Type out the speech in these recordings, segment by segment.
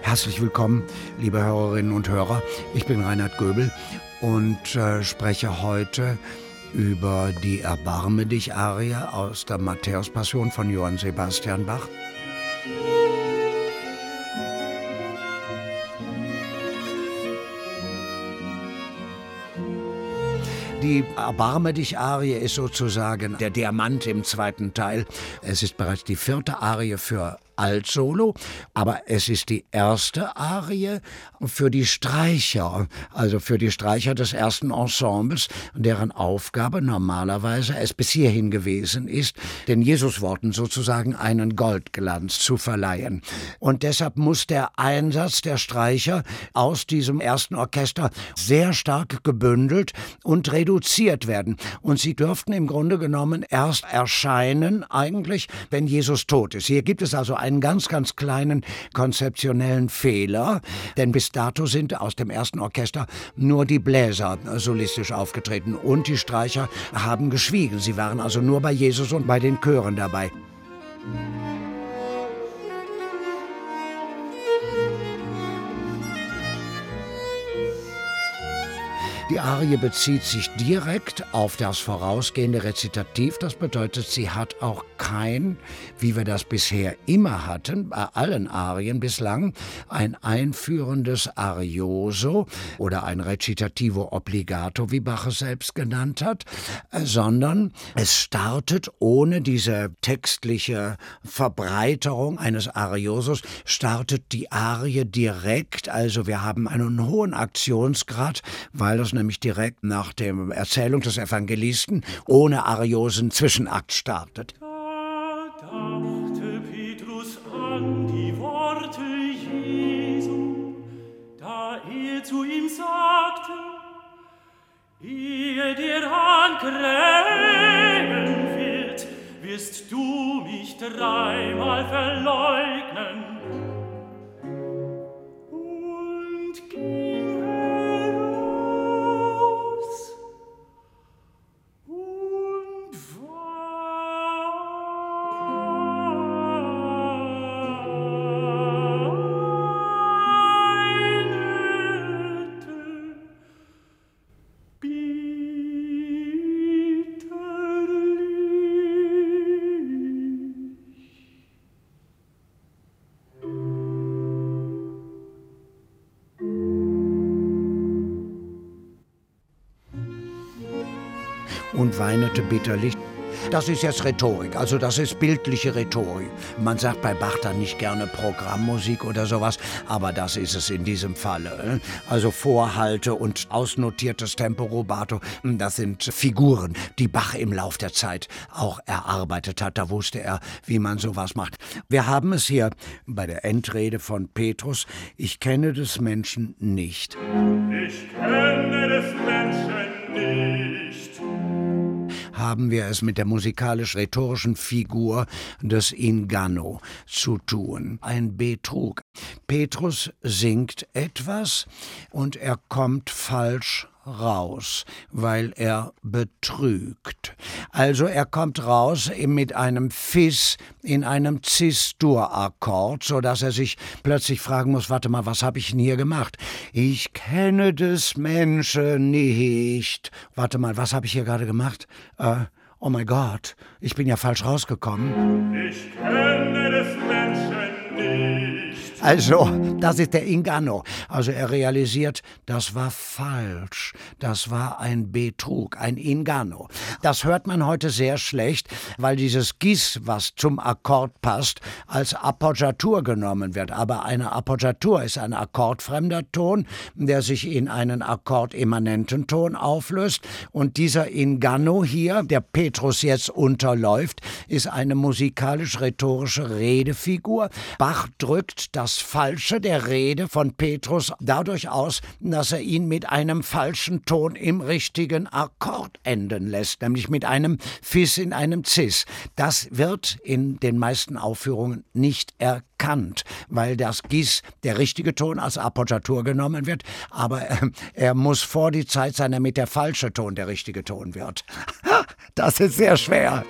Herzlich willkommen, liebe Hörerinnen und Hörer. Ich bin Reinhard Göbel und spreche heute über die Erbarme dich Arie aus der Matthäus-Passion von Johann Sebastian Bach. Die Erbarme dich Arie ist sozusagen der Diamant im zweiten Teil. Es ist bereits die 4. Arie für Altsolo, aber es ist die erste Arie für die Streicher, also für die Streicher des ersten Ensembles, deren Aufgabe normalerweise es bis hierhin gewesen ist, den Jesusworten sozusagen einen Goldglanz zu verleihen. Und deshalb muss der Einsatz der Streicher aus diesem ersten Orchester sehr stark gebündelt und reduziert werden. Und sie dürften im Grunde genommen erst erscheinen, eigentlich, wenn Jesus tot ist. Hier gibt es also einen ganz, ganz kleinen konzeptionellen Fehler, denn bis dato sind aus dem ersten Orchester nur die Bläser solistisch aufgetreten und die Streicher haben geschwiegen. Sie waren also nur bei Jesus und bei den Chören dabei. Die Arie bezieht sich direkt auf das vorausgehende Rezitativ. Das bedeutet, sie hat auch kein, wie wir das bisher immer hatten, bei allen Arien bislang, ein einführendes Arioso oder ein Recitativo obbligato, wie Bach es selbst genannt hat, sondern es startet ohne diese textliche Verbreiterung eines Ariosos, startet die Arie direkt. Also wir haben einen hohen Aktionsgrad, weil es nämlich direkt nach der Erzählung des Evangelisten ohne ariosen Zwischenakt startet. Da dachte Petrus an die Worte Jesu, da zu ihm sagte, ehe der Hahn krähen wird, wirst du mich 3-mal verleugnen. Und ging und weinete bitterlich. Das ist jetzt Rhetorik, also das ist bildliche Rhetorik. Man sagt bei Bach dann nicht gerne Programmmusik oder sowas, aber das ist es in diesem Falle. Also Vorhalte und ausnotiertes Tempo rubato, das sind Figuren, die Bach im Lauf der Zeit auch erarbeitet hat. Da wusste er, wie man sowas macht. Wir haben es hier bei der Endrede von Petrus: Ich kenne des Menschen nicht. Ich kenne des Menschen nicht. Haben wir es mit der musikalisch-rhetorischen Figur des Inganno zu tun. Ein Betrug. Petrus singt etwas und er kommt falsch raus, weil er betrügt. Also er kommt raus mit einem Fis in einem Cis-Dur-Akkord, sodass er sich plötzlich fragen muss, warte mal, was habe ich denn hier gemacht? Ich kenne des Menschen nicht. Warte mal, was habe ich hier gerade gemacht? Oh mein Gott, ich bin ja falsch rausgekommen. Ich kenne des Menschen nicht. Also, das ist der Inganno. Also er realisiert, das war falsch. Das war ein Betrug, ein Inganno. Das hört man heute sehr schlecht, weil dieses Gis, was zum Akkord passt, als Appoggiatur genommen wird. Aber eine Appoggiatur ist ein akkordfremder Ton, der sich in einen akkordimmanenten Ton auflöst. Und dieser Inganno hier, der Petrus jetzt unterläuft, ist eine musikalisch-rhetorische Redefigur. Bach drückt das Falsche der Rede von Petrus dadurch aus, dass er ihn mit einem falschen Ton im richtigen Akkord enden lässt, nämlich mit einem Fis in einem Cis. Das wird in den meisten Aufführungen nicht erkannt, weil das Gis, der richtige Ton, als Appoggiatur genommen wird, aber er muss vor die Zeit sein, damit der falsche Ton der richtige Ton wird. Das ist sehr schwer.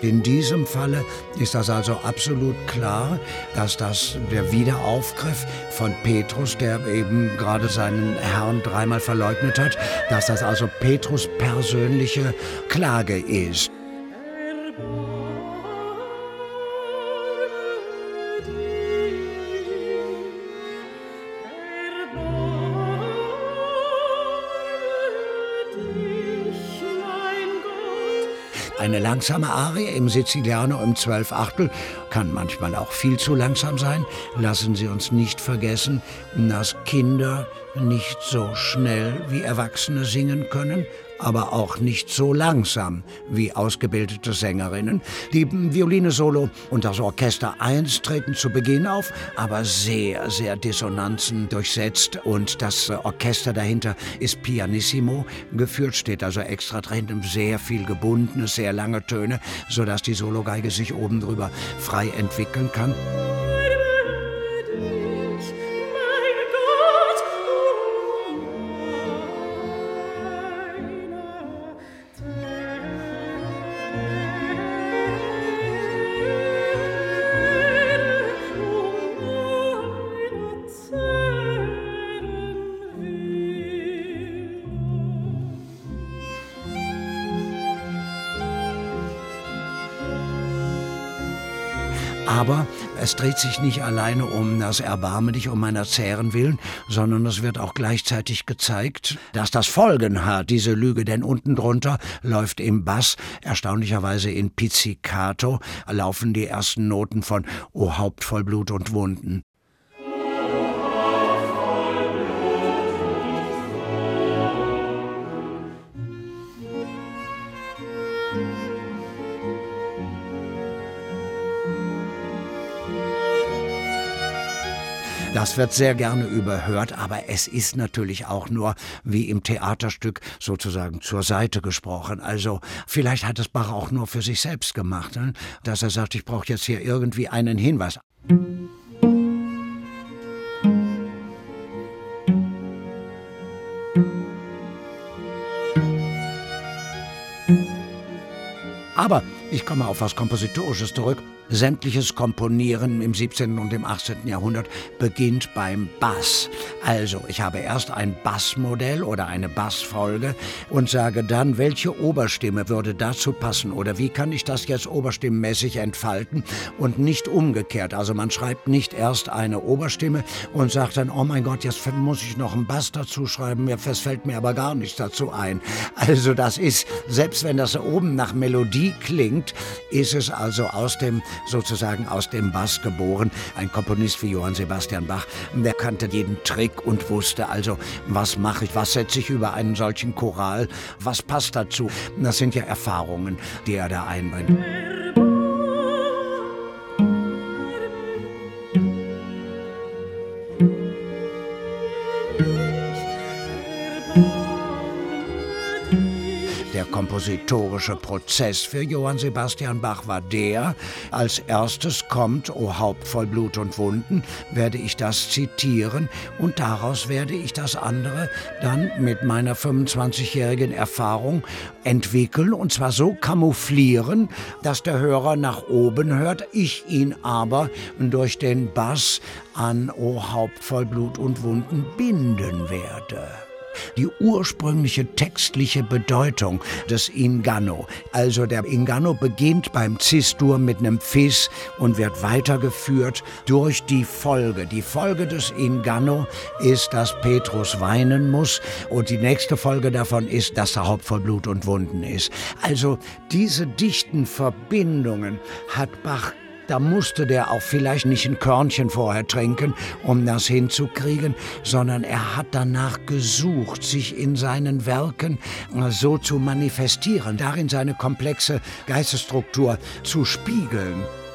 In diesem Falle ist das also absolut klar, dass das der Wiederaufgriff von Petrus, der eben gerade seinen Herrn dreimal verleugnet hat, dass das also Petrus' persönliche Klage ist. Eine langsame Arie im Siciliano im 12/8 kann manchmal auch viel zu langsam sein. Lassen Sie uns nicht vergessen, dass Kinder nicht so schnell wie Erwachsene singen können, aber auch nicht so langsam wie ausgebildete Sängerinnen. Die Violine-Solo und das Orchester 1 treten zu Beginn auf, aber sehr, sehr Dissonanzen durchsetzt. Und das Orchester dahinter ist pianissimo geführt, steht also extra drin, sehr viel gebundene, sehr lange Töne, sodass die Sologeige sich oben drüber frei entwickeln kann. Aber es dreht sich nicht alleine um das Erbarme dich um meiner Zähren willen, sondern es wird auch gleichzeitig gezeigt, dass das Folgen hat, diese Lüge, denn unten drunter läuft im Bass, erstaunlicherweise in Pizzicato, laufen die ersten Noten von O Haupt voll Blut und Wunden. Das wird sehr gerne überhört, aber es ist natürlich auch nur wie im Theaterstück sozusagen zur Seite gesprochen. Also vielleicht hat es Bach auch nur für sich selbst gemacht, ne? Dass er sagt, ich brauche jetzt hier irgendwie einen Hinweis. Aber ich komme auf was Kompositorisches zurück. Sämtliches Komponieren im 17. und im 18. Jahrhundert beginnt beim Bass. Also, ich habe erst ein Bassmodell oder eine Bassfolge und sage dann, welche Oberstimme würde dazu passen oder wie kann ich das jetzt oberstimmenmäßig entfalten und nicht umgekehrt. Also man schreibt nicht erst eine Oberstimme und sagt dann, oh mein Gott, jetzt muss ich noch einen Bass dazu schreiben, es fällt mir aber gar nichts dazu ein. Also das ist, selbst wenn das oben nach Melodie klingt, ist es also sozusagen aus dem Bass geboren. Ein Komponist wie Johann Sebastian Bach, der kannte jeden Trick und wusste also, was mache ich, was setze ich über einen solchen Choral, was passt dazu. Das sind ja Erfahrungen, die er da einbringt. Der kompositorische Prozess für Johann Sebastian Bach war der, als erstes kommt O Haupt voll Blut und Wunden, werde ich das zitieren und daraus werde ich das andere dann mit meiner 25-jährigen Erfahrung entwickeln und zwar so camouflieren, dass der Hörer nach oben hört, ich ihn aber durch den Bass an O Haupt voll Blut und Wunden binden werde. Die ursprüngliche textliche Bedeutung des Inganno. Also der Inganno beginnt beim Cis-Dur mit einem Fis und wird weitergeführt durch die Folge. Die Folge des Inganno ist, dass Petrus weinen muss und die nächste Folge davon ist, dass der Haupt voll Blut und Wunden ist. Also diese dichten Verbindungen hat Bach. Da musste der auch vielleicht nicht ein Körnchen vorher trinken, um das hinzukriegen, sondern er hat danach gesucht, sich in seinen Werken so zu manifestieren, darin seine komplexe Geistesstruktur zu spiegeln.